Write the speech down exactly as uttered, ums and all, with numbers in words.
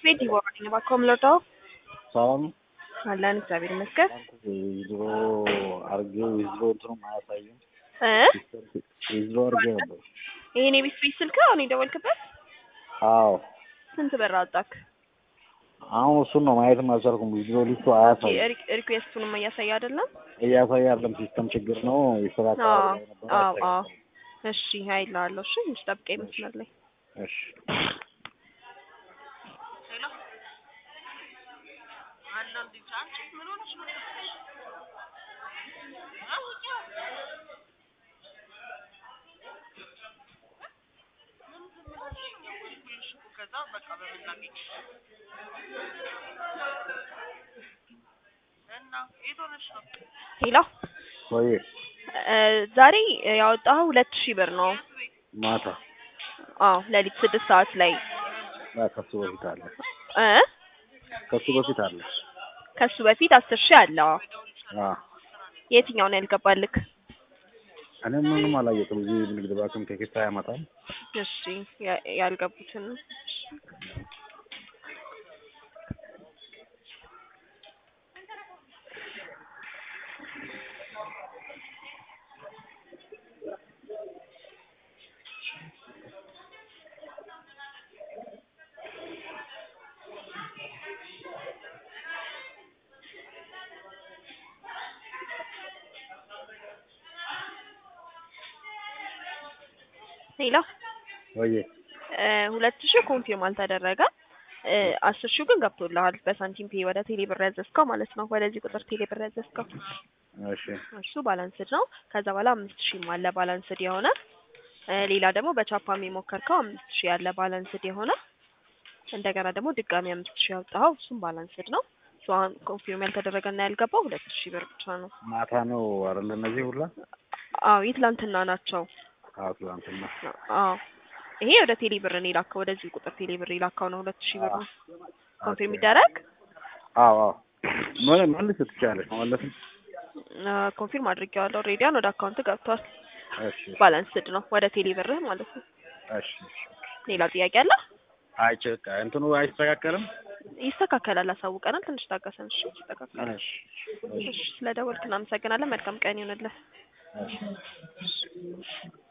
ቤት ይወራኝ ባኮም ለታው ሰላም አላን እግዚአብሔር ይመስገን ዊዝድሮ አርጌው ዊዝድሮ እንትኑ ማያሳይም እ ዊዝድሮ አርጌው ነበር። ይሄኔ ቢስ ቢስ ስልክ አሁን የደወልክበት አዎ ስንት ብር አወጣክ? አሁን እሱን ነው ማየት አልቻልኩም። ዊዝድሮ ሊስቱ አያሳይም። ሪኩዌስቱንም እያሳየ አይደለም እያሳየ አይደለም። ሲስተም ችግር ነው ይስተካከላል ነበር። አዎ አዎ እሺ ሀይላለሁ። እሺ እንጠብቀኝ መስመር ላይ እሺ ሄሎ ወይ ዛሬ ያወጣው ሁለት ሺህ ብር ነው ማታ አዎ ለሊት ስድስት ሰዓት ላይ ከሱ በፊት አለ እ ከሱ በፊት አለ ከሱ በፊት አስር ሺህ አለ አዎ የትኛው ነው ያልገባልክ? እኔ ምንም አላየሁትም። እዚህ ንግድ ባንክም ቴክስት አያመጣም። እሺ ያልገቡትን ሄሎ ወይ ሁለት ሺህ ኮንፊርም አልተደረገ አስር ሺህ ግን ገብቶልሃል በሳንቲም ፔ ወደ ቴሌ ብር ያዘዝከው ማለት ነው። ወደዚህ ቁጥር ቴሌ ብር ያዘዝከው እሺ እሱ ባላንስድ ነው። ከዛ በኋላ አምስት ሺህ አለ ባላንስድ የሆነ ሌላ ደግሞ በቻፓም የሞከርከው አምስት ሺህ ያለ ባላንስድ የሆነ እንደገና ደግሞ ድጋሚ አምስት ሺህ ያወጣው እሱም ባላንስድ ነው። ሶአን ኮንፊርም ያልተደረገና ያልገባው ሁለት ሺህ ብር ብቻ ነው። ማታ ነው አይደል? እነዚህ ሁላ አዎ የትላንትና ናቸው። አዎ ትላንትና አዎ ይሄ ወደ ቴሌ ብር ነው የላከው። ወደዚህ ቁጥር ቴሌ ብር የላከው ነው ሁለት ሺህ ብር ነው። ኮንፊርም ይደረግ። አዎ አዎ ምን ምን ልትቻለሽ ማለት ነው? ኮንፊርም አድርጌዋለሁ። ሬዲያን ወደ አካውንት ገብቷል። እሺ ባላንስድ ነው ወደ ቴሌ ብር ማለት ነው። እሺ ሌላ ጥያቄ አለ? አይ ቸካ እንትኑ አይስተካከልም። ይስተካከላል። አሳውቀናል። ትንሽ ታገሰን። እሺ ይስተካከላል። እሺ እሺ ስለደወልክ እናመሰግናለን። መልካም ቀን ይሁንልህ። እሺ